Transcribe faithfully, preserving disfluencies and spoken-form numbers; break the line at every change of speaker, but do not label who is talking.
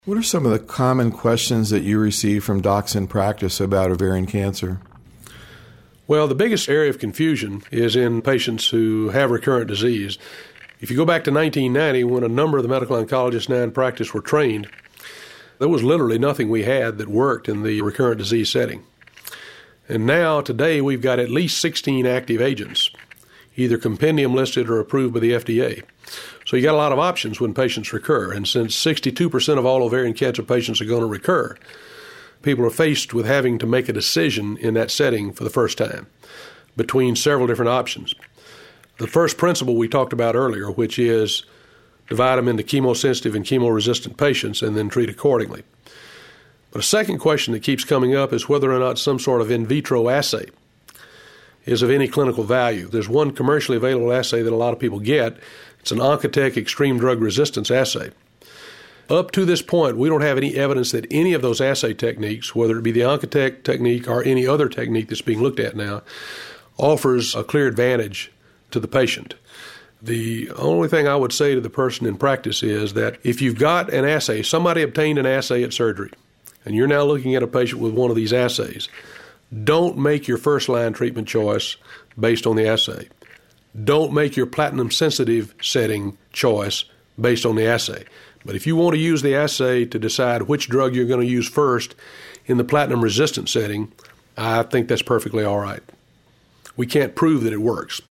What are some of the common questions that you receive from docs in practice about ovarian cancer?
Well, the biggest area of confusion is in patients who have recurrent disease. If you go back to nineteen ninety, when a number of the medical oncologists now in practice were trained, there was literally nothing we had that worked in the recurrent disease setting. And now, today, we've got at least sixteen active agents, either compendium listed or approved by the F D A. So you got a lot of options when patients recur. And since sixty-two percent of all ovarian cancer patients are going to recur, people are faced with having to make a decision in that setting for the first time between several different options. The first principle we talked about earlier, which is divide them into chemosensitive and chemoresistant patients and then treat accordingly. But a second question that keeps coming up is whether or not some sort of in vitro assay is of any clinical value. There's one commercially available assay that a lot of people get. It's an Oncotec extreme drug resistance assay. Up to this point, we don't have any evidence that any of those assay techniques, whether it be the Oncotec technique or any other technique that's being looked at now, offers a clear advantage to the patient. The only thing I would say to the person in practice is that if you've got an assay, somebody obtained an assay at surgery, and you're now looking at a patient with one of these assays, don't make your first-line treatment choice based on the assay. Don't make your platinum-sensitive setting choice based on the assay. But if you want to use the assay to decide which drug you're going to use first in the platinum-resistant setting, I think that's perfectly all right. We can't prove that it works.